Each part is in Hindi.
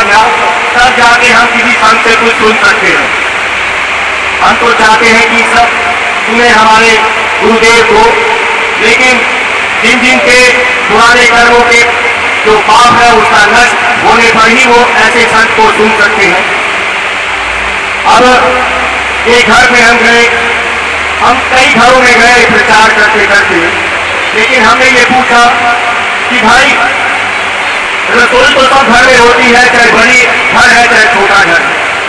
ना, तब जाके हम किसी संत से कुछ सुन सकते हैं। हम तो चाहते हैं कि सब सुने हमारे गुरुदेव को, लेकिन जिन जिन के पुराने कर्मों के जो पाप है उसका नष्ट होने पर ही वो ऐसे संत को सुन सकते हैं। अब एक घर में हम गए, हम कई घरों में गए प्रचार करते करते, लेकिन हमने ये पूछा कि भाई रसोई तो सब घर में होती है, चाहे बड़ी घर है चाहे छोटा घर,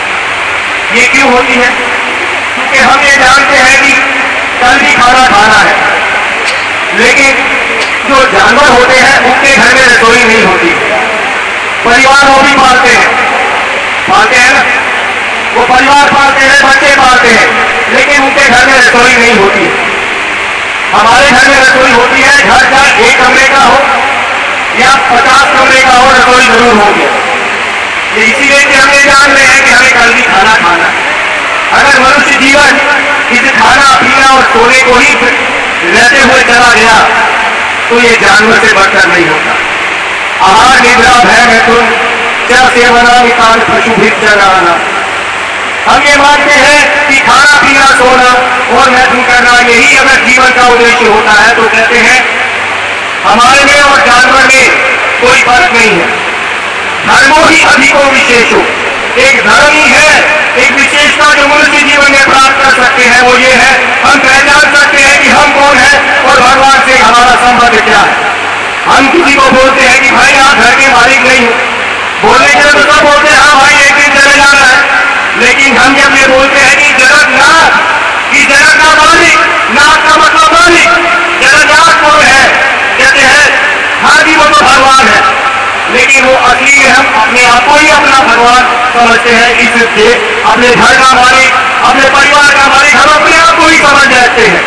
ये क्यों होती है? क्योंकि हम ये जानते हैं कि कल भी खाना खाना है, लेकिन जो जानवर होते हैं उनके घर में रसोई नहीं होती। परिवार वो भी पालते हैं ना, वो परिवार पालते हैं, बच्चे पालते हैं, लेकिन उनके घर में रसोई नहीं होती। हमारे घर में रसोई होती है, घर का 1 कमरे का हो या 50 कमरे का हो, रसोई जरूर होगी। ये इसीलिए कि हम ये जान रहे हैं कि हमें कल भी खाना खाना है। अगर मनुष्य जीवन इस खाना पीना और सोने को ही रहते हुए चला गया तो ये जानवर से बढ़कर नहीं होता। आहार निद्रा भय मैथुन च सेवना विकान पशुभित चराना। हम ये मानते हैं कि खाना पीना सोना और मैथुन करना यही अगर जीवन का उद्देश्य होता है तो कहते हैं हमारे में और जानवर में कोई फर्क नहीं है। धर्मों ही अधिको विशेषो, एक धर्म ही है, एक विशेषता जो मनुष्य जीवन में प्राप्त कर सकते हैं वो ये है, हम पहचान सकते हैं कि हम कौन है और भगवान से हमारा संबंध क्या है। हम किसी को बोलते हैं कि भाई आप घर के मालिक नहीं हो, बोलने के लिए तो सब बोलते हैं हाँ भाई एक दिन चले जाना है, लेकिन हम जब ये बोलते हैं कि जगन्नाथ, कि जगत का मालिक, नाथ का मतलब मालिक, जगन्नाथ कौन है? कहते हैं हाँ जी वो तो भगवान है, लेकिन वो असली में हम अपने आप को ही अपना भगवान समझते हैं। इससे अपने घर का मालिक, अपने परिवार का मालिक हम अपने आप को ही समझ जाते हैं।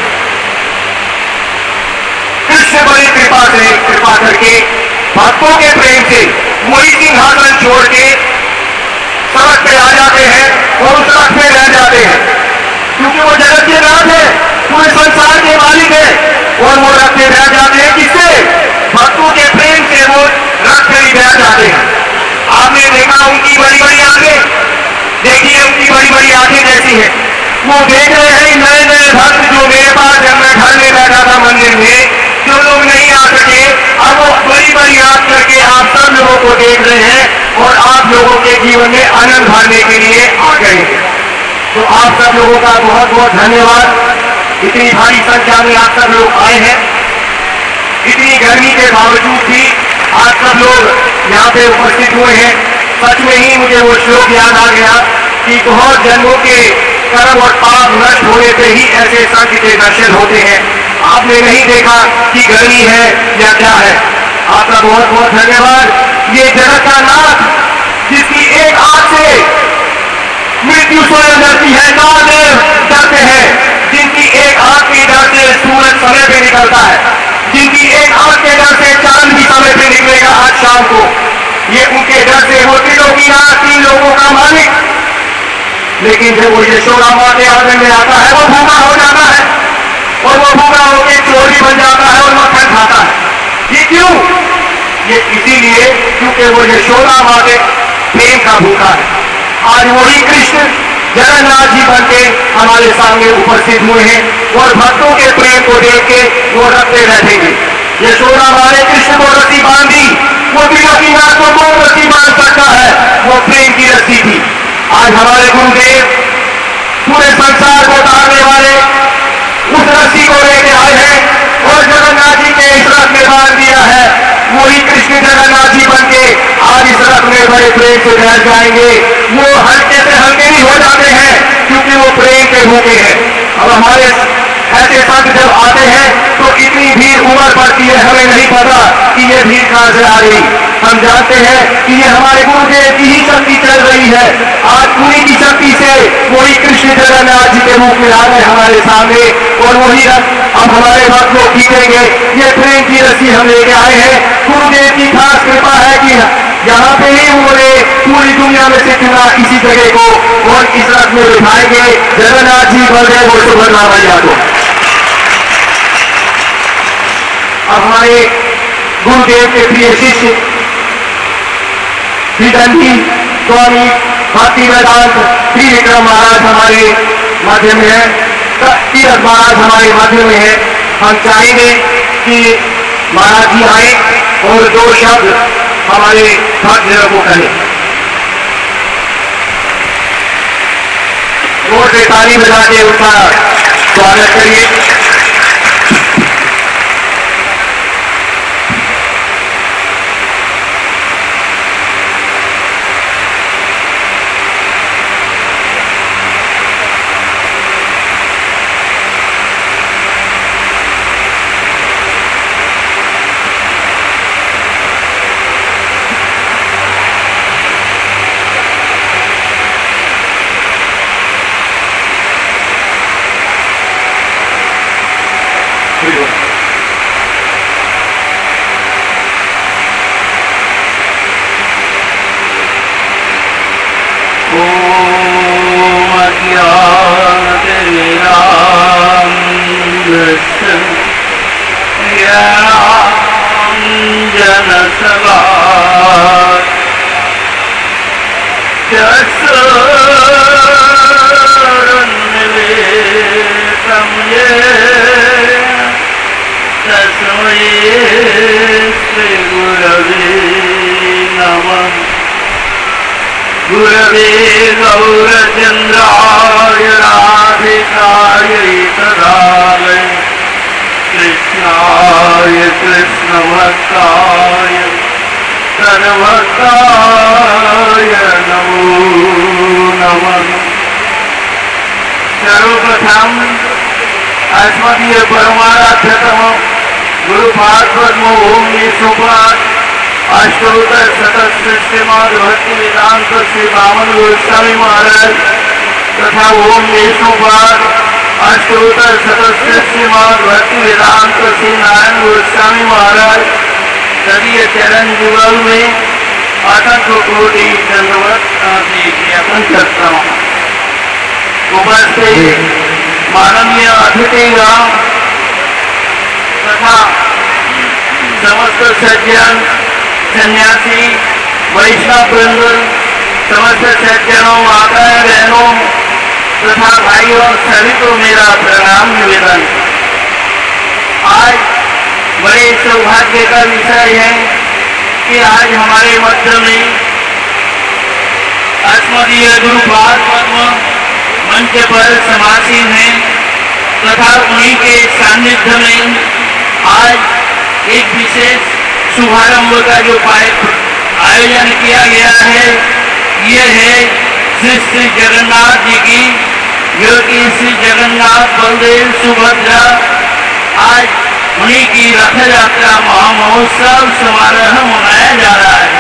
कृष्ण बड़ी कृपा करके भक्तों के प्रेम से वही सिंहासन छोड़ के सड़क पे आ जाते हैं और उस सड़क पे रह जाते हैं, क्योंकि वो जगत के नाथ है, पूरे संसार के मालिक है, और वो रथ पे रह जाते हैं। किससे? भक्तों के प्रेम से वो रथ पे रह जाते हैं। आपने देखा उनकी बड़ी बड़ी आंखें, देखिए उनकी बड़ी बड़ी आंखें कैसी है। वो देख रहे हैं नए नए भक्त जो मेरे पास जब मैं घर में बैठा था मंदिर में, जो लोग नहीं आ सके, अब वो बड़ी बड़ी आंख करके आप सब लोगों को देख रहे हैं और आप लोगों के जीवन में आनंद भरने के लिए आ गए हैं। तो आप सब लोगों का बहुत बहुत धन्यवाद। इतनी भारी संख्या में आप सब लोग आए हैं, इतनी गर्मी के बावजूद भी आप सब लोग यहाँ पे उपस्थित हुए हैं। सच में ही मुझे वो श्लोक याद आ गया कि बहुत जन्मों के कर्म और पाप नष्ट होने से ही ऐसे संत के दर्शन होते हैं। आपने नहीं देखा कि गर्मी है या क्या है। आपका बहुत बहुत धन्यवाद। ये जगत का नाथ जिसकी एक आंख से मृत्यु स्वयं डरती है, कालदेव डरते हैं, जिनकी एक आंख के डर से सूरज समय पे निकलता है, जिनकी एक आंख के डर से चांद भी समय पे निकलेगा आज शाम को, ये उनके डर से वो त्रिलोकीनाथ, 3 लोगों का मालिक, लेकिन जब वो यशोदा माँ के आंगन में आता है वो भूखा हो जाता है और वो भूखा होकर चोर भी बन जाता है और मक्खन खाता है। ये क्यों? ये इसीलिए क्योंकि वो यशोदा माँ के प्रेम का भूखा है। आज वही कृष्ण जगन्नाथ जी बनके हमारे सामने उपस्थित हुए हैं और भक्तों के प्रेम को देख के वो रखते रहेंगे। यशोदा माँ ने कृष्ण को रस्सी बांधी, वो त्रिलोकीनाथ को कौन रस्सी बांध सकता है? वो प्रेम की रस्सी थी। आज हमारे गुरुदेव पूरे संसार को तारने वाले उस रस्सी को लेके आए हैं और जगन्नाथ जी के इस रथ में बांध दिया है। वही कृष्ण जगन्नाथ जी बनके आज इस रथ में बड़े प्रेम से बैठ जाएंगे। वो हल्के से हल्के भी हो जाते हैं क्योंकि वो प्रेम के भूखे हैं। अब हमारे ऐसे संत जब आते हैं तो इतनी भीड़ उमड़ पड़ती है, हमें नहीं पता कि ये भीड़ कहां से आ रही। हम जानते हैं कि ये हमारे गुरुदेव की ही शक्ति चल रही है। आज उन्हीं की शक्ति से वही कृष्ण जगन्नाथ जी के रूप में आ गए हमारे सामने और वही रथ अब हमारे भक्त लोग खींचेंगे। ये प्रेम की रस्सी हम लेके आए हैं। गुरुदेव की खास कृपा है कि यहाँ पे ही उन्होंने पूरी दुनिया में से चुना इसी जगह को और इस रथ में बिठाएंगे जगन्नाथ जी, बलदेव और सुभद्रा मैया को। अब हमारे गुरुदेव के प्रिय शिष्य श्री स्वामी भक्ति वेदांत श्री विक्रम महाराज हमारे मध्य में है, तीरथ महाराज हमारे मध्य में है। हम चाहेंगे कि महाराज जी आए और 2 शब्द हमारे भक्तजनों को कहें। जोर से ताली बजा के उनका स्वागत करिए। गुरवे गौरचन्द्राय राधिकाय तदालय कृष्णाय कृष्णभक्ताय सर्वभक्ताय नमो नमः। सर्वप्रथम अस्मदीय परमाराध्यतम गुरु भागवत ओम सोपान अष्टोत्तर शतक श्रीमद भक्ति वेदांत श्री वामन गोस्वामी महाराज तथा ओम सोपान अष्टोत्तर शतक श्रीमद भक्ति वेदांत श्री नारायण गोस्वामी महाराज तदीय चरण जुगल में असंख्य कोटि दंडवत ज्ञापन करता हूँ। उपस्थित माननीय अतिथिगण तथा समस्त सज्जन सन्यासी वैष्णव वृंद, समस्त सज्जनों माताएं बहनों तथा भाइयों सभी को मेरा प्रणाम निवेदन। आज बड़े सौभाग्य का विषय है कि आज हमारे मध्य में अस्मदीय गुरु भागवत मंच पर समासीन है तथा उन्हीं के सानिध्य में आज एक विशेष शुभारंभ का जो आयोजन किया गया है, ये है श्री जगन्नाथ जी की, जो कि श्री जगन्नाथ बलदेव सुभद्रा आज उन्हीं की रथ यात्रा महामहोत्सव समारोह मनाया जा रहा है।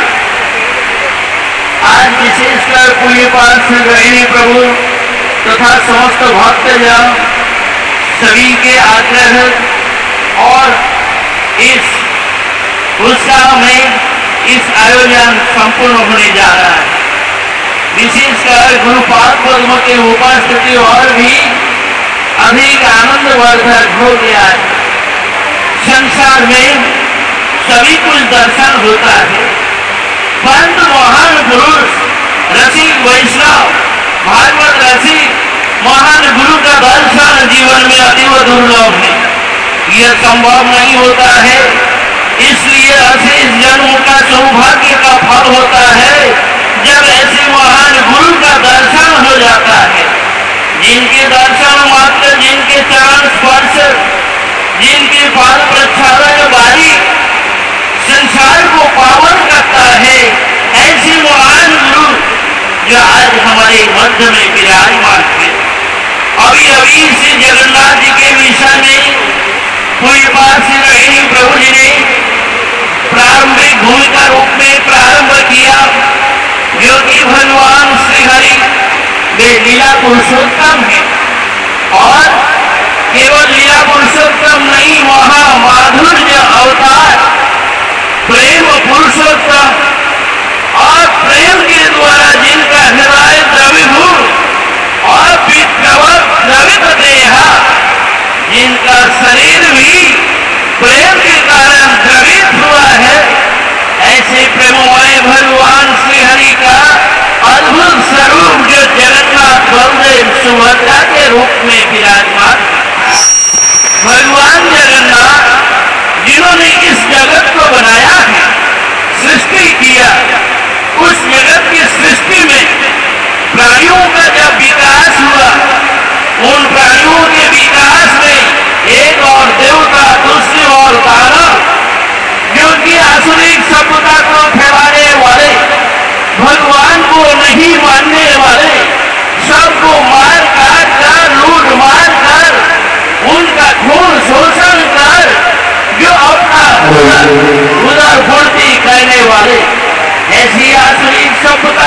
आज विशेषकर पूज्यपाद श्री गृहिणी प्रभु तथा समस्त भक्तजन सभी के आग्रह और इस उत्साह में इस आयोजन संपूर्ण होने जा रहा है। विशेषकर गुरुपाद पद्म की उपस्थिति और भी अधिक आनंदवर्धक हो गया है। संसार में सभी कुछ दर्शन होता है, परंतु महान पुरुष रसिक वैष्णव भागवत रसिक महान गुरु का दर्शन जीवन में अतीव दुर्लभ है। यह संभव नहीं होता है, इसलिए अशेष जन्म का सौभाग्य का फल होता है जब ऐसे महान गुरु का दर्शन हो जाता है, जिनके दर्शन मात्र, जिनके चरण स्पर्श, जिनके पाद प्रक्षालन वाली संसार को पावन करता है, ऐसे महान गुरु जो आज हमारे मध्य में विराजमान है। अभी अभी श्री जगन्नाथ जी के विषय में पूज्यपाद श्री गृहिणी प्रभु जी ने प्रारंभिक भूमिका रूप में प्रारंभ किया, जो कि भगवान श्री हरि वे लीला पुरुषोत्तम है और केवल लीला पुरुषोत्तम नहीं, महामाधुर्य अवतार प्रेम पुरुषोत्तम और प्रेम के द्वारा जिनका हृदय द्रवीभूत और द्रवित देहा, जिनका शरीर भी प्रेम के कारण द्रवित हुआ है, ऐसे प्रेममय भगवान श्री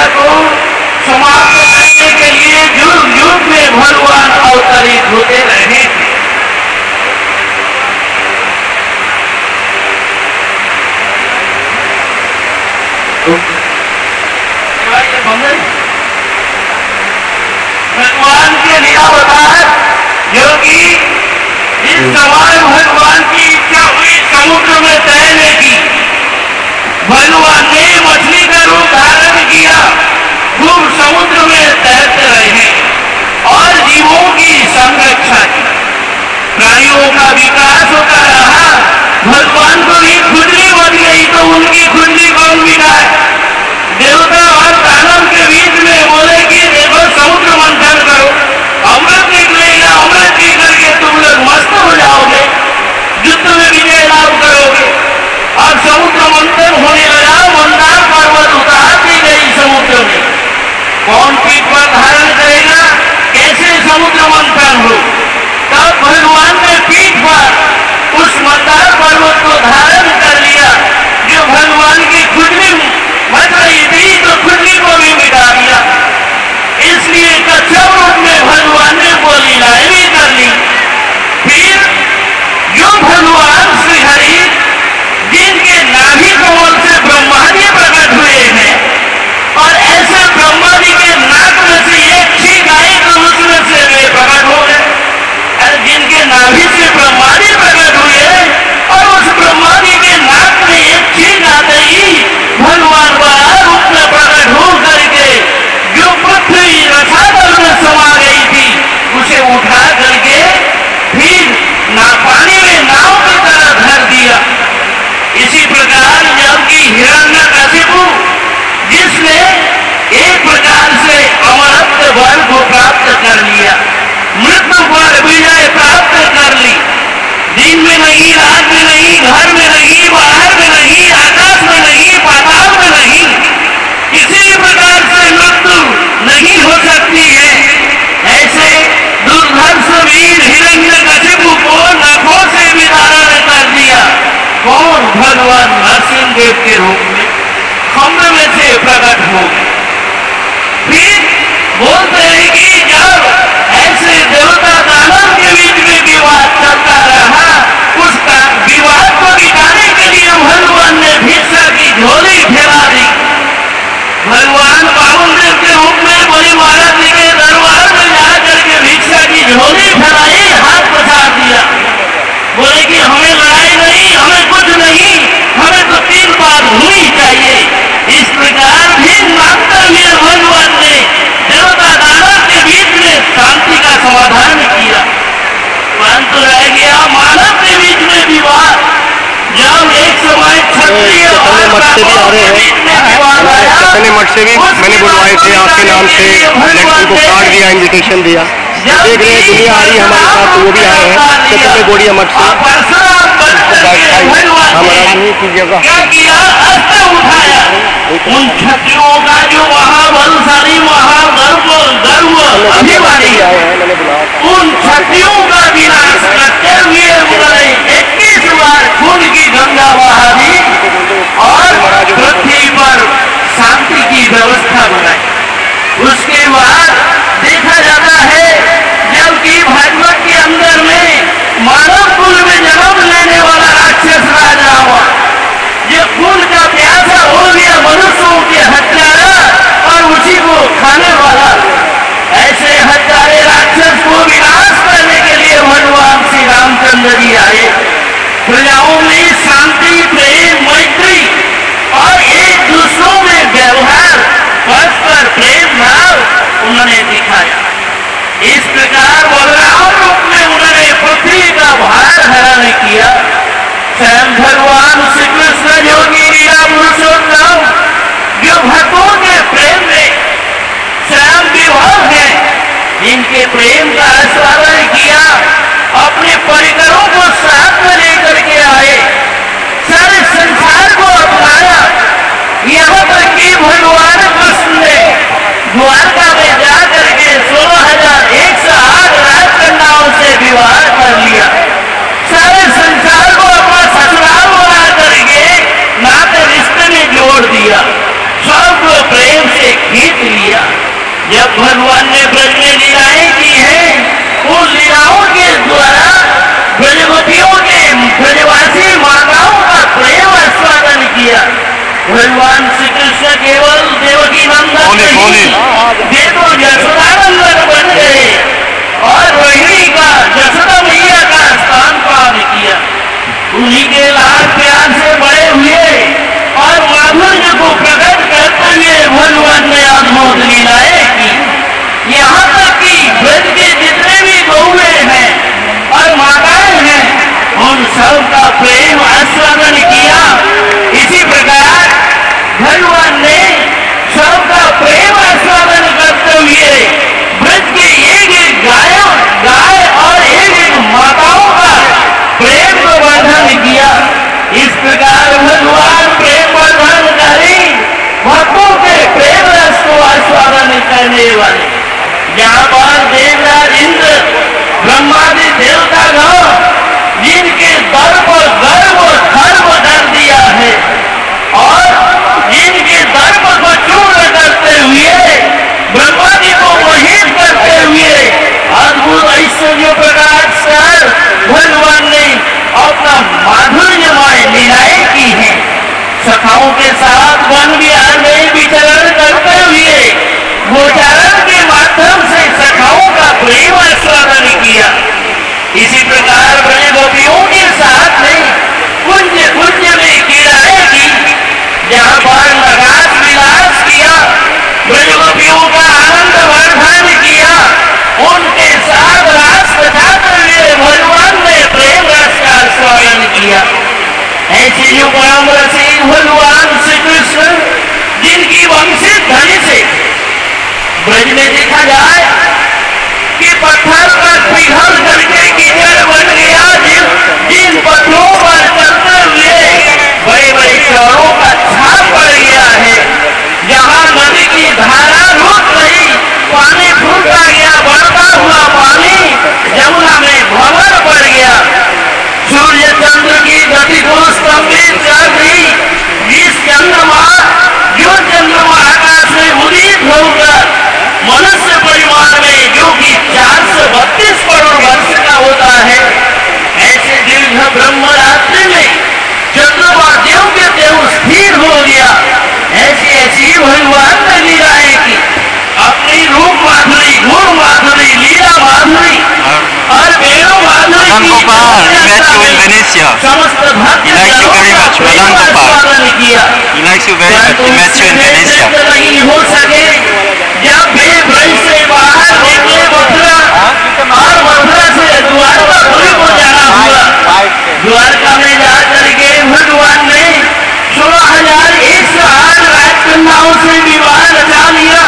को समाप्त करने के लिए युग युग में भगवान अवतरित होते रहे थे। भगवान के लीलावतार योगी इस समय भगवान की इच्छा हुई समुद्र में तैरने की। भगवान ने मछली का रूप धारण किया, खूब समुद्र में तैरते रहे और जीवों की संरक्षा की। प्राणियों का विकास होता रहा। भगवान को भी खुजली बन गई तो उनकी खुजली कौन मिटाए? देवता और दानव के बीच में बोले कि देखो समुद्र मंथन करो, अमृत निकलेगा, अमृत पी करके तुम लोग मस्त हो जाओगे, युद्ध में विजय लाभ करोगे। और समुद्र मंथन होने लगा। मंदार पर्वत उतार दी गई समुद्र में। कौन पीठ पर धारण करेगा? कैसे समुद्र मंथन हो? तब भगवान ने पीठ पर उस मंदार पर्वत को धारण कर लिया। जो भगवान की खुजली मच रही थी तो खुजली को भी मिटा दिया। इसलिए कच्छप रूप में भगवान ने वो लीलाएं भी कर ली। फिर जो भगवान श्री हरि जिनके नाभि कमल से ब्रह्मा जी प्रकट हुए हैं और ऐसे ब्रह्मा जी के नाक में से एक छींक आई तो उसमें से वे प्रकट हो गए। जिनके नाभि से ब्रह्मा जी प्रकट हुए और उस ब्रह्मा जी के नाक में एक छींक आते ही भगवान बड़ा रूप में प्रकट हो करके जो पृथ्वी रसातल में समा गई थी उसे उठा करके फिर पानी में नाव की तरह धर दिया। इसी प्रकार जबकि हिरण्यकशिपु जिसने एक प्रकार से अमरत्व बल को प्राप्त कर लिया, मृत्यु पर विजय प्राप्त कर ली, दिन में नहीं, रात में नहीं, घर में नहीं, बाहर में नहीं, आकाश में नहीं, पाताल में नहीं, किसी प्रकार से मृत्यु नहीं हो सकती है। ऐसे दुर्धर्ष वीर हिरण्यकशिपु को नखों से भी धारण कर दिया। कौन? भगवान नरसिंह देव के रूप में खम्भ में से प्रकट हो गए। फिर बोलते हैं कि जब ऐसे देवता दानव के बीच में विवाद चलता रहा, उसका विवाद को मिटाने के लिए भगवान ने भिक्षा की झोली फैला दी। भगवान बावन देव के रूप में बलि महाराज जी के दरबार में जाकर के भिक्षा की झोली फैलाई, हाथ पसार दिया। बोले कि हमें लड़ाई नहीं, हमें कुछ नहीं, हमें तो 3 बार भूमि चाहिए। इस प्रकार भी मानते हुए भगवान ने देवता दानव के बीच में शांति का समाधान किया। परंतु रह गया मानव के बीच में विवाद। जब एक समय क्षत्रिय और ब्राह्मणों के बीच में विवाद आया, कितने मठ से भी मैंने बुलवाए थे आपके नाम से, लेकिन उनको कार्ड दिया, इन्विटेशन दिया। देख रहे दुनिया आ रही है हमारे साथ, तो वो भी आए हैं कितने गोड़िया मठ से। हमारा की जगह क्या किया? अस्त्र उठाया। उन क्षत्रियों का जो महाबलशाली महागर्व अभिमानी उन क्षत्रियों का विनाश करते हुए उन्होंने 21 बार खून की गंगा बहा दी और पृथ्वी पर शांति की व्यवस्था बनाई। उसके बाद देखा जाता है जबकि भागवत के अंदर में मानव कुल में जन्म लेने वाला राक्षस राज रावण ये खून का प्यासा हो गया, मनुष्यों के हत्यारा और उसी को खाने वाला। ऐसे हत्यारे राक्षस को विनाश करने के लिए भगवान श्री रामचंद्र जी आए। प्रजाओं में शांति, प्रेम, मैत्री और एक दूसरों में व्यवहार, परस्पर प्रेम भाव उन्होंने दिखाया। इस प्रकार बलराम रूप में उन्होंने पृथ्वी का भार हरण किया। स्वयं भगवान श्री कृष्ण योगी लीला पुरुषोत्तम जो भक्तों के प्रेम में स्वयं विभोर है, जिनके प्रेम का आस्वादन किया, अपने परिकरों को साथ में लेकर के आए, सारे संसार को अपनाया। यहाँ तक कि भगवान कृष्ण ने द्वारका में जाकर के 16,108 राजकन्याओं से विवाह कर लिया। सारे संसार को अपना ससुराल बना करके नाते रिश्ते में जोड़ दिया। सबको प्रेम से भगवान ने ब्रज में लीलाएं की हैं, उन लीलाओं के द्वारा ब्रजवतियों ने ब्रजवासी माताओं का प्रेम आस्वादन किया। भगवान श्री कृष्ण केवल देवकी नंदन नहीं, वे तो यशोदानंदन बन गए और रोहिणी का यशोदा मैया का स्थान पान किया। उन्हीं के लाड प्यार से बड़े हुए और माधुर्य को प्रकट करते हुए भगवान ने अद्भुत लीलाएं की। यहाँ तक कि ब्रज के जितने भी बहुएं हैं और माताएं हैं, उन सब का प्रेम आस्वादन किया। इसी प्रकार भगवान ने सबका प्रेम आस्वादन करते हुए ब्रज के एक एक गाय और एक एक माताओं का प्रेम को वर्धन किया। इस प्रकार भगवान प्रेम वर्धनकारी, भक्तों के प्रेम रस को आस्वादन करने वाले। यहाँ पर देवराज इंद्र ब्रह्मादि देवतागण जिनके दर पर गर्व धर्म कर दिया है और जिनके दर्प को चूर्ण करते हुए ब्रह्मा जी को मोहित करते हुए अद्भुत ऐश्वर्य प्रकाश कर भगवान ने अपना माधुर्यमय लीलाएं की हैं। सखाओं के साथ वन विहार में विचरण करते हुए गोचारण के माध्यम से सखाओं का प्रेम आस्वादन किया। इसी प्रकार ब्रजगोपियों के साथ में कुंज में क्रीड़ाएं की, जहाँ पर नगास विलास किया, ब्रजगोपियों का आनंद वर्धन किया। उनके साथ रास कथाते हुए भगवान ने प्रेम रस का आस्वादन किया। ऐसे जो परम रसिक भगवान श्री कृष्ण, जिनकी वंशित धनी से ब्रज में देखा जाए कि पत्थर पर पिघल करके कीचड़ बन गया, जिन पत्थरों पर चलते हुए बड़े बड़े शहरों का छाप पड़ गया है। जहाँ नदी की धारा रुक गई, पानी फूलता गया, बढ़ता हुआ पानी यमुना में भंवर पड़ गया। सूर्य चंद्र की गति को स्तंभित कर दी। इस चंद्रमा आकाश में उदित होकर मनुष्य परिवार में, जो कि 432 करोड़ वर्ष का होता है, ऐसे दीर्घ ब्रह्म रात्रि में चंद्रमा देव के देव स्थिर हो गया। ऐसी ऐसी भगवान ने लीलाएं की। अपनी रूप माधुरी, गुण माधुरी, लीला माधुरी और वेणु माधुरी की समस्त भक्त आस्वादन किया। नहीं हो सके जब वे ब्रज से बाहर निकले मथुरा और मथुरा से द्वारकापुरी को जाना हुआ। द्वारका में जाकर के भगवान ने 16,108 राजकन्याओं से विवाह रचा लिया।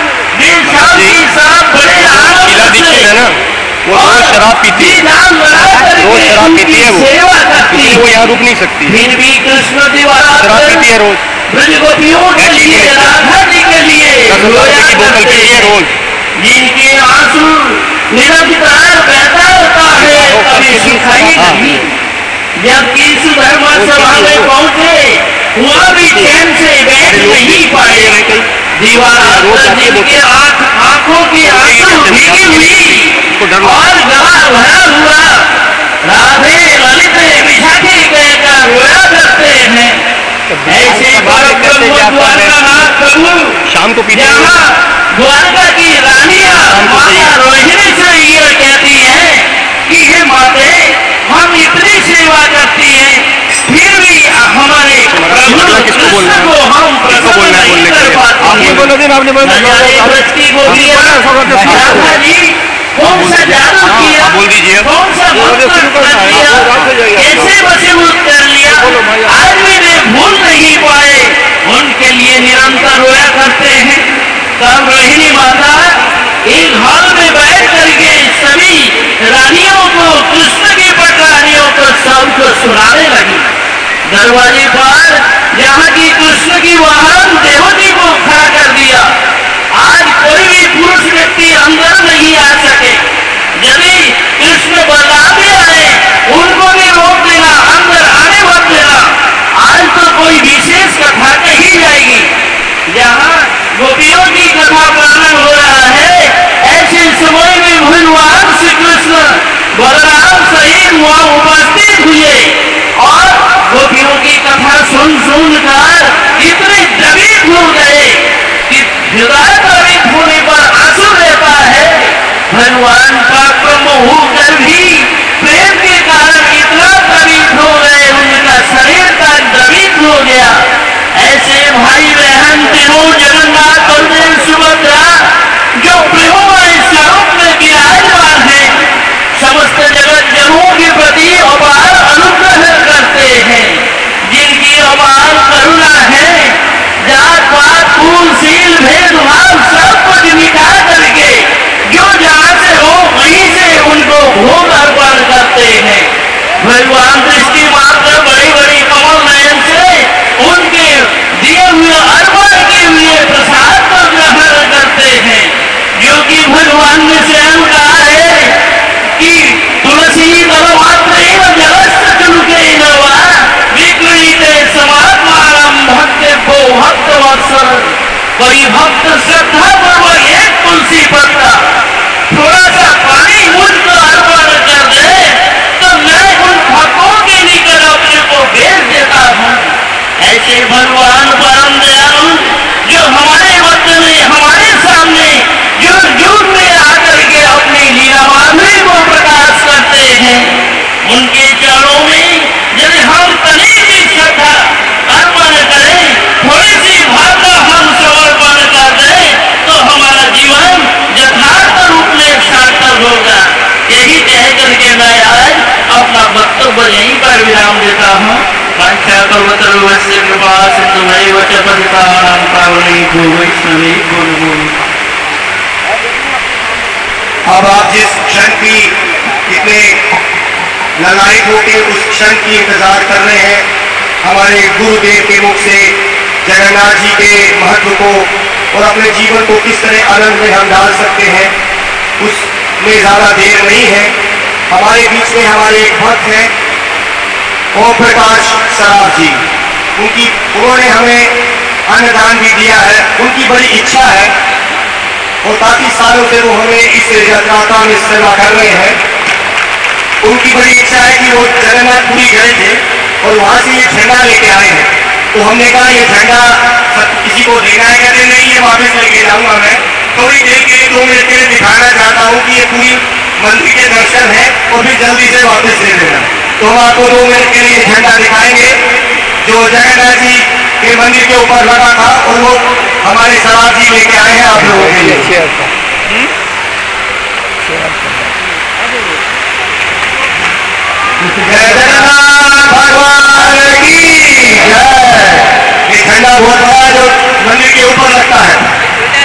सब बड़े आनंद से वो रोज शराब पीती है, रोज शराब पीती है, सेवा करती है। वो यहाँ रुक नहीं सकती, फिर भी कृष्ण दीवारा शराब पीती है रोज, ब्रजगोपियों के लिए, राधा जी के लिए रोया करते हैं। जिनके आंसू निरंतर बहता रहता है, कभी सुखाई नहीं। जबकि सुधर्मा सभा में पहुंचे, वहाँ भी चैन से बैठ नहीं पाए। दीवारा जिनके आंखों की आंसू भीगी हुई और गला भरा हुआ, राधे ललित विशाखी कहकर रोया करते हैं। ऐसे द्वारकानाथ प्रभु शाम को पीते हैं। द्वारका की रानियां माता रोहिणी से ये कहती है कि हे माते, हम इतनी सेवा करती हैं, फिर भी हमारे प्रभु कृष्ण को हम प्रसन्न नहीं कर पाते। आपने बोला दिन, आपने बोला ब्रज की गोपियां राधा जी कौन सा जादू किया, बोल दीजिए, कौन सा भक्त कर दिया, कैसे वशीभूत कर लिया, आज भी वे भूल नहीं पाए। उनके लिए निरंतर रोया करते हैं। तब रोहिणी माता एक हॉल में बैठ करके सभी रानियों को, कृष्ण की पटरानियों को सबको सुनाने लगी। दरवाजे पर जहाँ की कृष्ण की वाहन देवती को खड़ा कर दिया। आज कोई भी पुरुष व्यक्ति अंदर नहीं आ सके। यदि कृष्ण बलराम भी आए, उनको भी रोक देना, अंदर आने मत देना। आज तो कोई विशेष कथा कही जाएगी। जहाँ गोपियों की कथा वर्णन हो रहा है, हृदय द्रवित होने पर आंसू रहता है। भगवान पाक ब्रह्म होकर भी प्रेम के कारण इतना द्रवित हो गए, उनका शरीर का द्रवित हो गया। ऐसे भाई बहन तीनों जगन्नाथ बलदेव सुभद्रा जो प्रेममय स्वरूप में विराजमान है, समस्त जगत जनों के प्रति अपार अनुग्रह करते हैं, जिनकी अपार करुणा है। जात पात कुल शील भेदभाव सब कुछ मिटा करके जो जहाँ से हो वहीं से उनको भोग अर्पण करते हैं। भगवान दृष्टि मात्र बड़ी बड़ी कमल नयन से उनके दिए हुए अर्पण किए हुए प्रसाद को ग्रहण करते हैं, जो कि भगवान ने स्वयं कहा है कि तुलसी दल मात्र जलस्त चुके नवा विक्रीते समात्मानम भक्तेभ्यो भक्त वत्सल। कोई भक्त श्रद्धा पूर्वक एक तुलसी पत्ता थोड़ा सा पानी मुझको अर्पण कर दे तो मैं उन भक्तों के निकट अपने को भेज देता हूँ। ऐसे भगवान परम दयालु जो हमारे मध्य में हमारे सामने युग युग में आकर के अपनी लीला माधुरी को प्रकाश करते हैं, उनके चरणों में यदि हम तनिक भी श्रद्धा अर्पण करें, थोड़ी सी भावना हम समर्पण कर दें तो हमारा जीवन यथार्थ रूप में सार्थक होगा। यही कह करके मैं आज अपना वक्तव्य यहीं पर विराम देता हूँ। कृपा सिंधुभैव च पतितानां पावनेभ्यो वैष्णवेभ्यो नमो नमः। अब आप जिस क्षण की इतने ललायित होकर उस क्षण की इंतजार कर रहे हैं, हमारे गुरुदेव के मुख से जगन्नाथ जी के महत्व को और अपने जीवन को किस तरह आनंद में हम डाल सकते हैं, उसमें ज्यादा देर नहीं है। हमारे बीच में हमारे एक भक्त हैं ओम प्रकाश सराफ जी, उन्होंने हमें अन्नदान भी दिया है। उनकी बड़ी इच्छा है और काफी सालों से वो हमें इस यात्रा में सेवा कर रहे हैं। उनकी बड़ी इच्छा है कि वो जगन्नाथपुरी गए थे और वहां से ये झंडा लेके आए हैं, तो हमने कहा ये झंडा किसी को देना है, कहते नहीं ये वापस लेके जाऊंगा मैं। थोड़ी देर के लिए 2 मिनट के लिए दिखाना चाहता हूँ कि ये पूरी मंदिर के दर्शन है और फिर जल्दी से वापस दे देना। तो हम आपको 2 मिनट के लिए झंडा दिखाएंगे जो जगन्नाथ जी के मंदिर के ऊपर लगा था और वो हमारे सराफ जी लेके आए हैं आप लोगों के लिए। जय जगन्नाथ भगवान की जय। ये झंडा बहुत बड़ा जो मंदिर के ऊपर लगता है।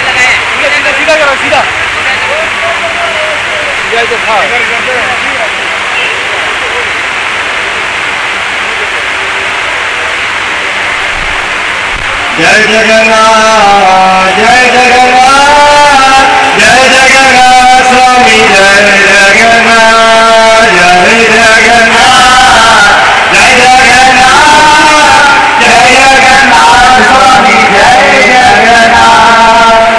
जय जगन्नाथ जय जगन्नाथ जय जगन्नाथ स्वामी जय जगन्नाथ जय जगन्नाथ जय जगन्नाथ जय जगन्नाथ स्वामी जय जगन्नाथ।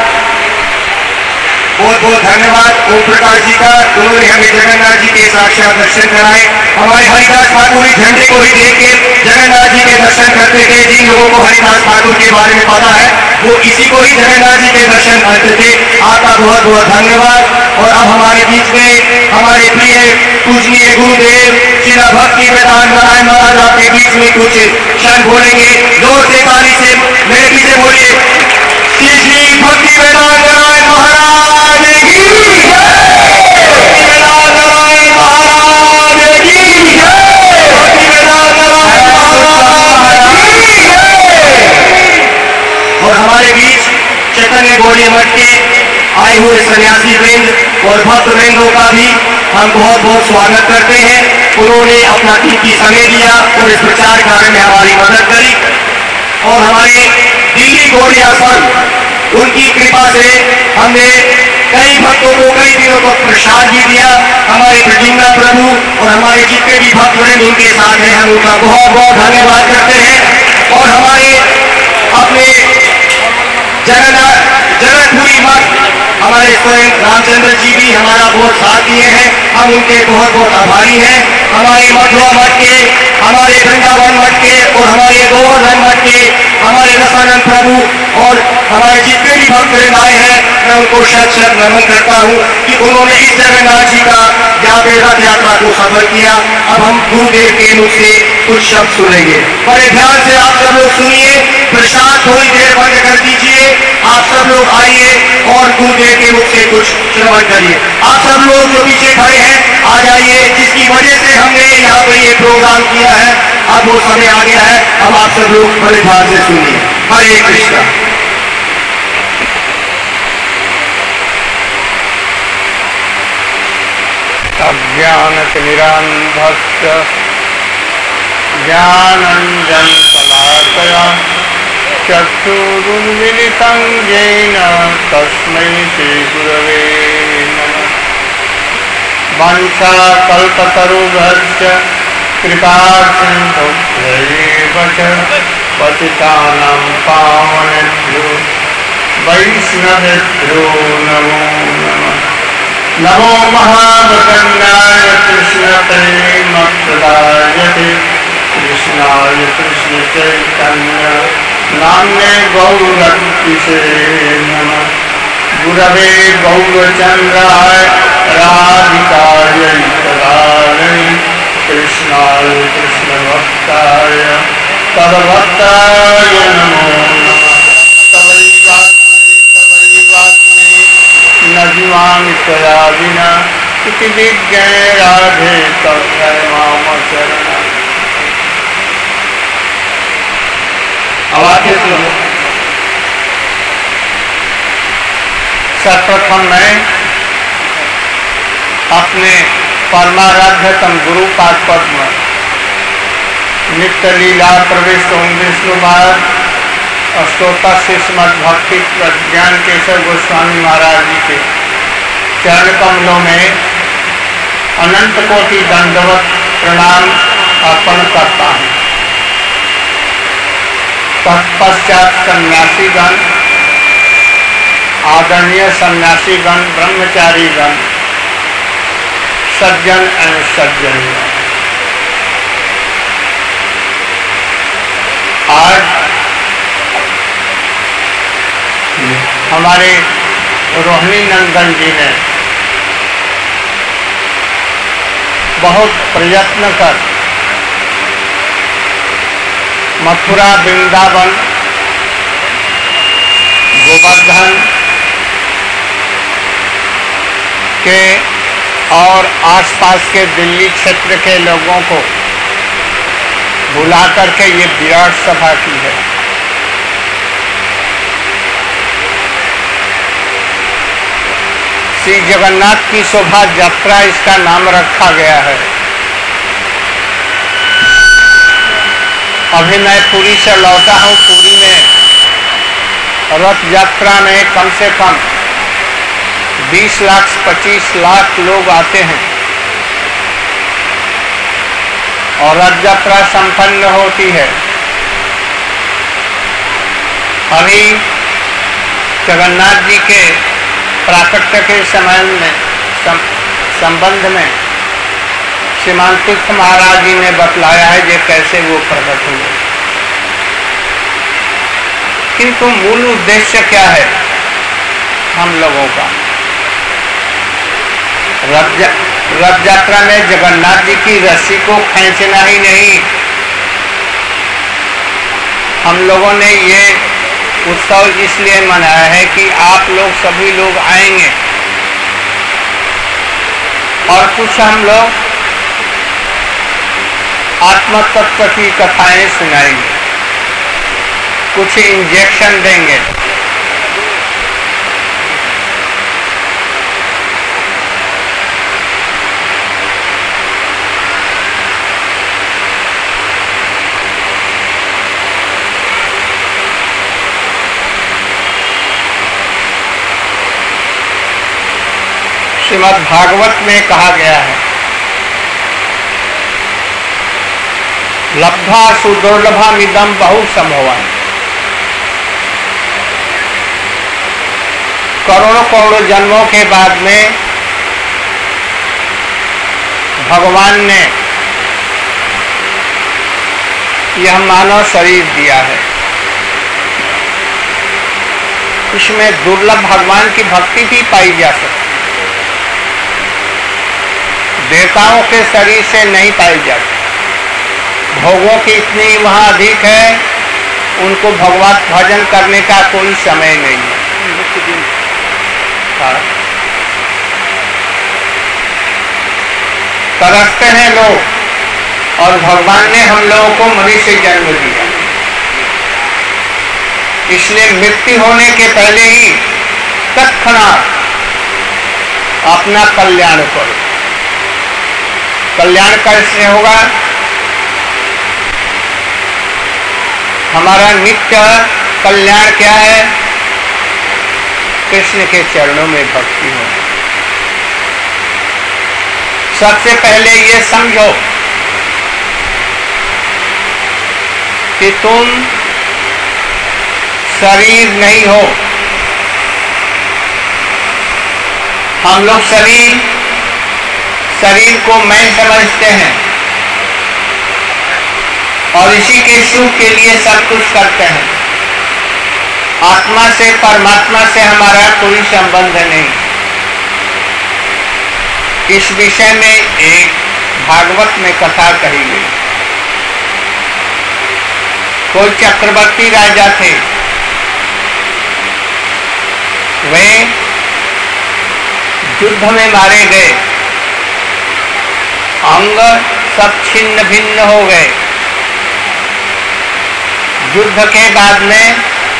बहुत बहुत धन्यवाद ओम प्रकाश जी का, उन्होंने हमें जगन्नाथ जी के साक्षात दर्शन कराए। हमारे हरिदास ठाकुर झंडे को ही देख के जगन्नाथ जी के दर्शन करते थे। जिन लोगों को हरिदास ठाकुर के बारे में पता है वो इसी को ही जगन्नाथ जी के दर्शन करते थे। आपका बहुत बहुत धन्यवाद। और अब हमारे बीच में हमारे प्रिय पूजनीय गुरुदेव श्री भक्ति वेदांत नारायण महाराज आपके बीच में कुछ क्षण बोलेंगे। जोर से ताली से मेरे पीछे बोलिए श्री भक्ति वेदांत नारायण महाराज की जय। भक्ति वेदांत नारायण महाराज की जय। भक्ति वेदांत नारायण महाराज की जय। और हमारे बीच चैतन्य गौड़ी मठ के आए हुए सन्यासी वृंद और भक्त वृंदों का भी हम बहुत बहुत स्वागत करते हैं। उन्होंने अपना कीमती समय दिया और इस प्रचार कार्य में हमारी मदद करी। और हमारे दिल्ली गौड़िया संघ उनकी कृपा से हमने कई भक्तों को कई दिनों तक प्रसाद भी दिया। हमारे प्रद्युम्न प्रभु और हमारे जितने भी भक्त वृंद उनके साथ हैं, हम उनका बहुत बहुत धन्यवाद करते हैं। और हमारे अपने जगन्नाथपुरी मठ हमारे स्वयं रामचंद्र जी भी हमारा बहुत साथ दिए हैं, हम उनके बहुत बहुत आभारी हैं। हमारे मधुआ मठ के, हमारे वृंदावन मठ के और हमारे गोवर्धन मठ के, हमारे रसानंद प्रभु और हमारे जितने भी भक्तजन आए हैं, मैं उनको शत शत नमन करता हूँ कि उन्होंने इस जगन्नाथ जी का यहाँ पे रथ यात्रा को सफल किया। अब हम गुरुदेव के मुख से कुछ शब्द सुनेंगे। बड़े ध्यान से आप सब लोग सुनिए, प्रसाद थोड़ी देर बंद कर दीजिए, आप सब लोग आइए और गुरुदेव के मुख से कुछ श्रवण करिए। आप सब लोग जो पीछे खड़े हैं आ जाइए, जिसकी वजह से हमने यहाँ पे ये प्रोग्राम किया है। अब वो समय आ गया है, अब आप सब लोग बड़े ध्यान से सुनिए। हरे कृष्णा। अज्ञानतिमिरान्धस्य ज्ञानाञ्जनशलाकया चक्षुरुन्मिलितं येन तस्मै श्रीगुरवे नमः। वाञ्छाकल्पतरुभ्यश्च कृपासिन्धुभ्यैव च पतितानां पावनेभ्यो वैष्णवेभ्यो नमो नमः। नमो महावदन्याय कृष्णप्रेमप्रदायते कृष्णाय कृष्णचैतन्य नाम्ने गौरतिसे नमः। गुरवे गौरचन्द्राय राधिकायै तदालये कृष्णाय कृष्णभक्ताय तद्भक्ताय नमो नमः। तवैवास्मै न जीवामि त्वया विना इति विज्ञाय राधे तव माम शरणं। आवाज़ सुनो। सर्वप्रथम मैं अपने परमाराध्यतम गुरु पाद पद्म नित्य लीला प्रविष्ट ओम विष्णुपाद अष्टोत्तर श्रीमद् भक्ति प्रज्ञान केशव गोस्वामी महाराज जी के चरण कमलों में अनंत कोटि दंडवत प्रणाम अर्पण करता हूँ। तत्पश्चात सन्यासीगण, आदरणीय सन्यासीगण, ब्रह्मचारीगण, सज्जन एवं सज्जन, आज हमारे रोहिणी नंदन जी ने बहुत प्रयत्न कर मथुरा, वृंदावन, गोवर्धन के और आसपास के दिल्ली क्षेत्र के लोगों को बुला करके ये विराट सभा की है। श्री जगन्नाथ की शोभा यात्रा इसका नाम रखा गया है। अभी मैं पुरी से लौटा हूँ। पुरी में रथ यात्रा में कम से कम 20 लाख 25 लाख लोग आते हैं और रथ यात्रा संपन्न होती है। अभी जगन्नाथ जी के प्राकट्य के समय में संबंध में श्रीमान तीर्थ महाराज जी ने बतलाया है कि कैसे वो प्रकट हुए। किंतु मूल उद्देश्य क्या है हम लोगों का? रथ यात्रा में जगन्नाथ जी की रस्सी को खींचना ही नहीं, हम लोगों ने ये उत्सव इसलिए मनाया है कि आप लोग सभी लोग आएंगे और कुछ हम लोग आत्म तत्व की कथाएं सुनाएंगे, कुछ इंजेक्शन देंगे। श्रीमद् भागवत में कहा गया है, लब्धा सुदुर्लभमिदं बहु संभवम्। करोड़ों करोड़ों जन्मों के बाद में भगवान ने यह मानव शरीर दिया है। इसमें दुर्लभ भगवान की भक्ति भी पाई जा सकती है, देवताओं के शरीर से नहीं पाई जाती। भोगों की इतनी वहाँ अधिक है, उनको भगवत भजन करने का कोई समय नहीं है। तरसते हैं लोग और भगवान ने हम लोगों को मनुष्य जन्म दिया, इसलिए मृत्यु होने के पहले ही तत्क्षणात अपना कल्याण करो। कल्याण कैसे होगा? हमारा नित्य कल्याण क्या है? कृष्ण के चरणों में भक्ति हो। सबसे पहले ये समझो कि तुम शरीर नहीं हो। हम लोग शरीर को मैं समझते हैं और इसी के सुख के लिए सब कुछ करते हैं। आत्मा से, परमात्मा से हमारा कोई संबंध नहीं। इस विषय में एक भागवत में कथा कही गई। कोई चक्रवर्ती राजा थे, वे युद्ध में मारे गए, अंग सब छिन्न भिन्न हो गए। युद्ध के बाद में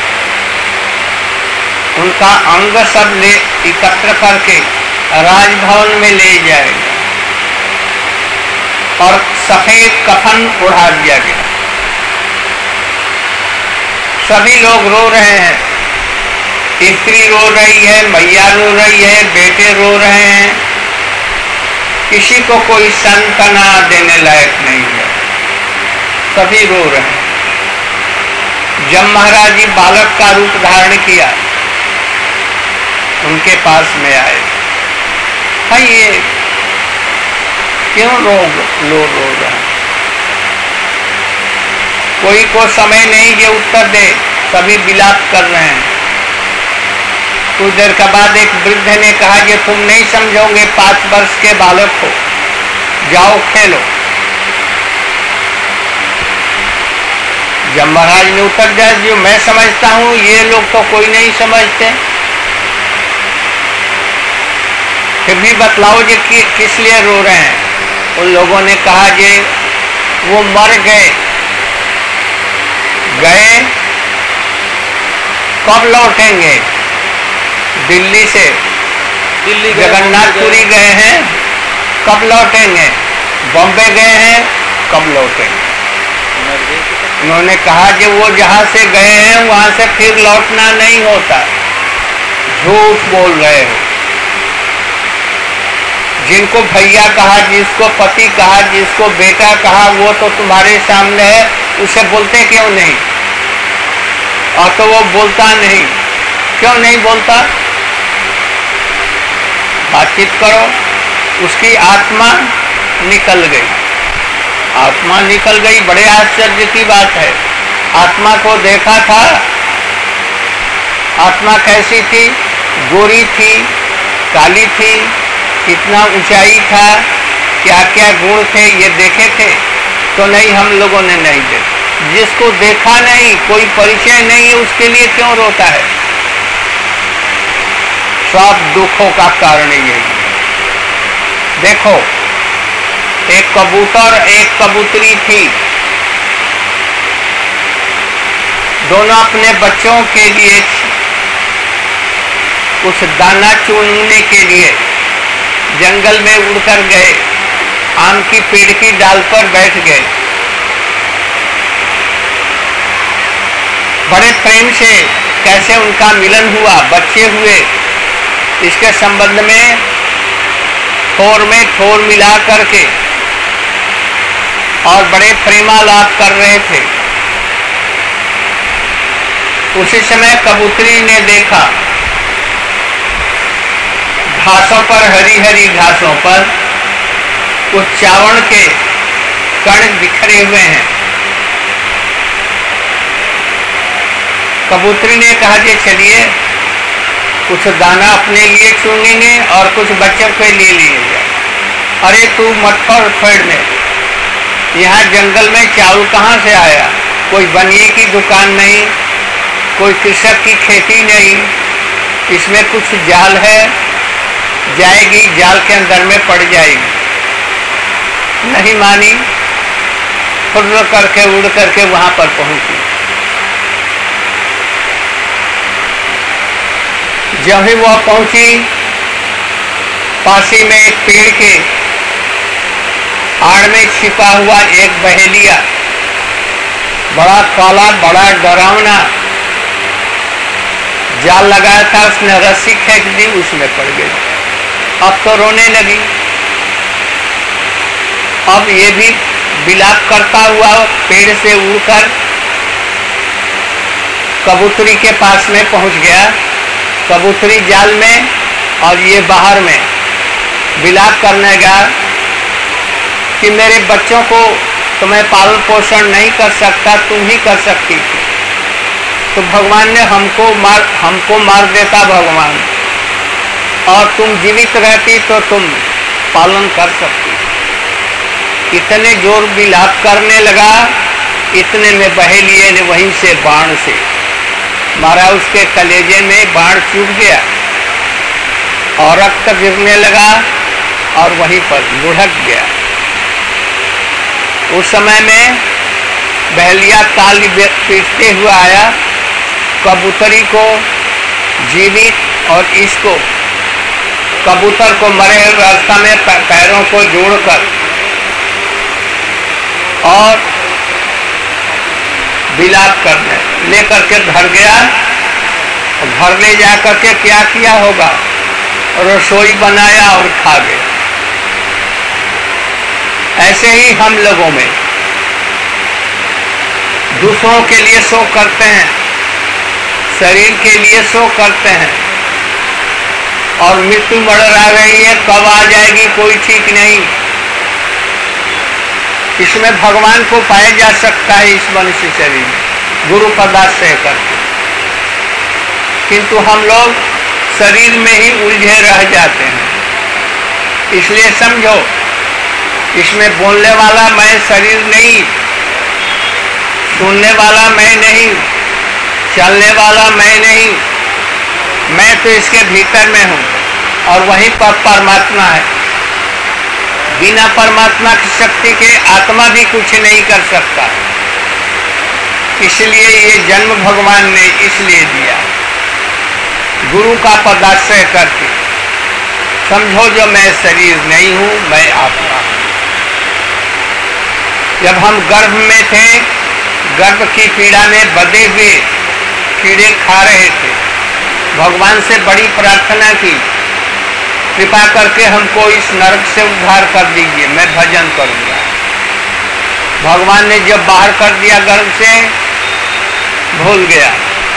उनका अंग सब ले एकत्र करके राजभवन में ले जाए और सफेद कफन उड़ा दिया गया। सभी लोग रो रहे हैं, स्त्री रो रही है, मैया रो रही है, बेटे रो रहे हैं। किसी को कोई सांत्वना देने लायक नहीं है, सभी रो रहे हैं। जब महाराज जी बालक का रूप धारण किया, उनके पास में आए, हाँ ये क्यों लोग रो रहे हैं? कोई को समय नहीं ये उत्तर दे, सभी विलाप कर रहे हैं। कुछ देर के बाद एक वृद्ध ने कहा कि तुम नहीं समझोगे, 5 वर्ष के बालक हो, जाओ खेलो। जब महाराज ने उत्तर दिया, जो मैं समझता हूं ये लोग तो कोई नहीं समझते, फिर भी बतलाओ जी कि किस लिए रो रहे हैं। उन लोगों ने कहा कि वो मर गए, कब लौटेंगे? दिल्ली से जगन्नाथपुरी गए हैं, कब लौटेंगे? बॉम्बे गए हैं, कब लौटेंगे? उन्होंने कहा कि वो जहां से गए हैं वहां से फिर लौटना नहीं होता, झूठ बोल रहे हो। जिनको भैया कहा, जिसको पति कहा, जिसको बेटा कहा, वो तो तुम्हारे सामने है, उसे बोलते क्यों नहीं? और तो वो बोलता नहीं, क्यों नहीं बोलता? बातचीत करो। उसकी आत्मा निकल गई, आत्मा निकल गई। बड़े आश्चर्य की बात है। आत्मा को देखा था, आत्मा कैसी थी? गोरी थी, काली थी, कितना ऊंचाई था, क्या क्या गुण थे, ये देखे थे? तो नहीं, हम लोगों ने नहीं देखा। जिसको देखा नहीं, कोई परिचय नहीं है, उसके लिए क्यों रोता है? सब दुखों का कारण यही है। देखो, एक कबूतर, एक कबूतरी थी, दोनों अपने बच्चों के लिए कुछ दाना चुनने के लिए जंगल में उड़कर गए, आम की पेड़ की डाल पर बैठ गए। बड़े प्रेम से कैसे उनका मिलन हुआ, बच्चे हुए, इसके संबंध में ठोर में ठोर मिला करके और बड़े प्रेमालाप कर रहे थे। उसी समय कबूतरी ने देखा घासों पर, हरी हरी घासों पर कुछ चावल के कण बिखरे हुए हैं। कबूतरी ने कहा कि चलिए कुछ दाना अपने लिए चुनेंगे और कुछ बच्चों के लिए लेंगे। अरे तू मत पेड़ में, यहाँ जंगल में चावल कहाँ से आया? कोई बनिए की दुकान नहीं, कोई कृषक की खेती नहीं, इसमें कुछ जाल है, जाएगी जाल के अंदर में पड़ जाएगी। नहीं मानी, फुर्र करके उड़ करके वहां पर पहुंची। जब ही वह पहुंची, पासी में एक पेड़ के आड़ में छिपा हुआ एक बहेलिया, बड़ा काला, बड़ा डरावना जाल लगाया था, उसने रस्सी फेंक दी, उसमें पड़ गई। अब तो रोने लगी। अब ये भी विलाप करता हुआ पेड़ से उड़कर कबूतरी के पास में पहुंच गया। कबूतरी जाल में और ये बाहर में विलाप करने गया कि मेरे बच्चों को तो मैं पालन पोषण नहीं कर सकता, तुम ही कर सकती थी। तो भगवान ने हमको मार देता भगवान, और तुम जीवित रहती तो तुम पालन कर सकती। इतने जोर विलाप करने लगा, इतने में बहेलिए ने वहीं से बाण से मारा, उसके कलेजे में बाण चुभ गया और रक्त गिरने लगा और वहीं पर लुढ़क गया। उस समय में बहेलिया ताली पीटते हुआ आया, कबूतरी को जीवित और इसको कबूतर को मरे हुए अवस्था में पैरों को जोड़कर और विलाप करने लेकर के घर गया। घर ले जा करके क्या किया होगा, रसोई बनाया और खा गए। ऐसे ही हम लोगों में दूसरों के लिए शोक करते हैं, शरीर के लिए शोक करते हैं, और मृत्यु मर आ रही है, कब आ जाएगी कोई ठीक नहीं। इसमें भगवान को पाया जा सकता है इस मनुष्य शरीर में, गुरु पदाश्रय करके, किंतु हम लोग शरीर में ही उलझे रह जाते हैं। इसलिए समझो, इसमें बोलने वाला मैं शरीर नहीं, सुनने वाला मैं नहीं, चलने वाला मैं नहीं, मैं तो इसके भीतर में हूँ और वहीं पर परमात्मा है। बिना परमात्मा की शक्ति के आत्मा भी कुछ नहीं कर सकता। इसलिए ये जन्म भगवान ने इसलिए दिया, गुरु का पदाश्रय करके। समझो जो मैं शरीर नहीं हूँ, मैं आत्मा हूँ। जब हम गर्भ में थे, गर्भ की पीड़ा में बंधे हुए कीड़े खा रहे थे, भगवान से बड़ी प्रार्थना की, कृपा करके हमको इस नरक से उद्धार कर दीजिए, मैं भजन करूंगा। भगवान ने जब बाहर कर दिया गर्भ से, भूल गया।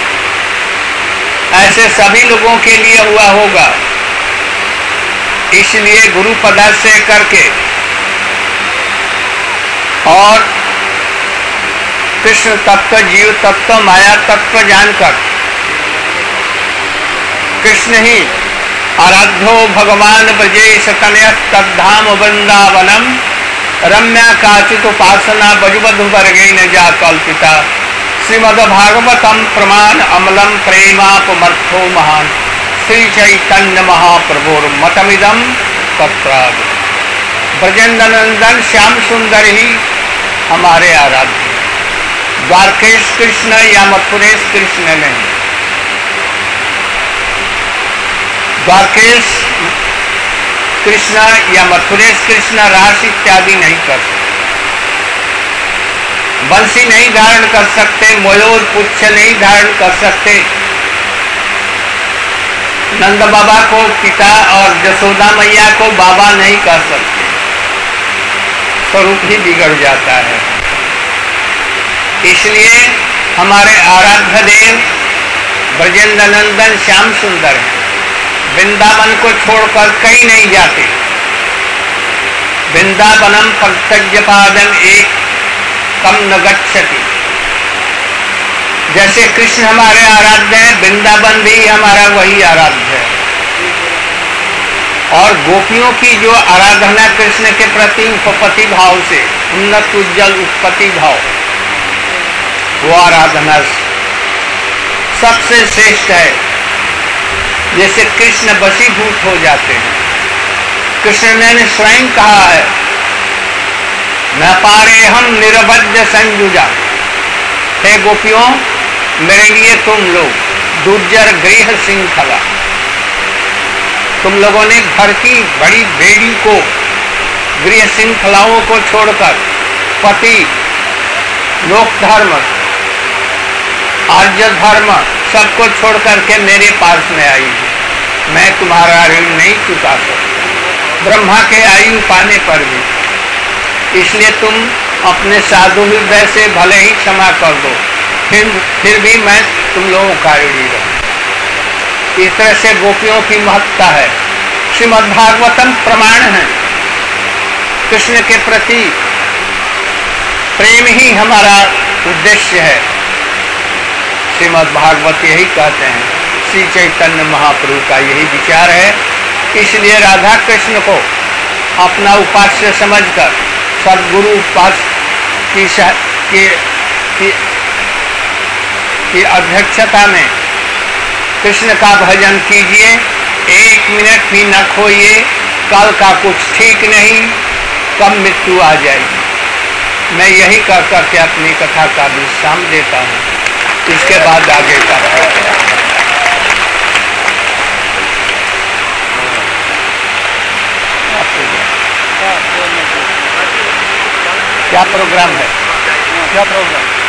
ऐसे सभी लोगों के लिए हुआ होगा। इसलिए गुरु पदाश्रय करके और कृष्ण तत्व, जीव तत्व, माया तत्व जानकर कृष्ण ही आराध्यो भगवान ब्रजेश तनय तद्धाम वृंदावनम रम्या काचित उपासना बजुबधु वर्गेन जा कल्पिता श्रीमद्भागवतम प्रमाण अमलम प्रेमापमर्थो महान श्री चैतन्य महाप्रभुर मतमिदम तत्राग। ब्रजेंद्रनंदन श्याम सुंदर ही हमारे आराध्य, द्वारकेश कृष्ण या मथुरेश कृष्ण नहीं। द्वारकेश कृष्ण या मथुरेश कृष्ण रास इत्यादि नहीं कर सकते, बंसी नहीं धारण कर सकते, मयूर पुच्छ नहीं धारण कर सकते, नंद बाबा को पिता और जसोदा मैया को बाबा नहीं कर सकते, स्वरूप ही बिगड़ जाता है। इसलिए हमारे आराध्य देव ब्रजेंद्र नंदन श्याम सुंदर हैं, वृंदावन को छोड़कर कहीं नहीं जाते। वृंदावनम प्रत्यज्यपादम एक कम न गच्छति। जैसे कृष्ण हमारे आराध्य हैं, वृंदावन भी हमारा वही आराध्य है। और गोपियों की जो आराधना कृष्ण के प्रति उपपत्ति भाव से, उन्नत उज्जवल उत्पत्ति भाव, वो आराधना सबसे श्रेष्ठ है। जैसे कृष्ण वशीभूत हो जाते हैं। कृष्ण ने स्वयं कहा है, न पारे हम निरवध्य संयुजा। हे गोपियों, मेरे लिए तुम लोग दुर्जर गृह श्रृंखला, तुम लोगों ने घर की बड़ी बेड़ी को, गृह श्रृंखलाओं को छोड़कर पति, लोक धर्म, आर्य धर्म सबको छोड़ करके मेरे पास में आई है। मैं तुम्हारा ऋण नहीं चुका सकता, ब्रह्मा के आयु पाने पर भी। इसलिए तुम अपने साधु हृदय से भले ही क्षमा कर दो, फिर भी मैं तुम लोगों का ऋणी रहूं। इस तरह से गोपियों की महत्ता है। श्रीमद् भागवतम प्रमाण है। कृष्ण के प्रति प्रेम ही हमारा उद्देश्य है। श्रीमद् भागवत यही कहते हैं, श्री चैतन्य महाप्रभु का यही विचार है। इसलिए राधा कृष्ण को अपना उपास्य समझकर सद्गुरु उपास्य की अध्यक्षता में कृष्ण का भजन कीजिए। 1 मिनट भी न खोइए। कल का कुछ ठीक नहीं, कब मृत्यु आ जाएगी। मैं यही कह करके अपनी कथा का विश्राम देता हूँ। इसके बाद आगे का क्या प्रोग्राम है? क्या प्रोग्राम?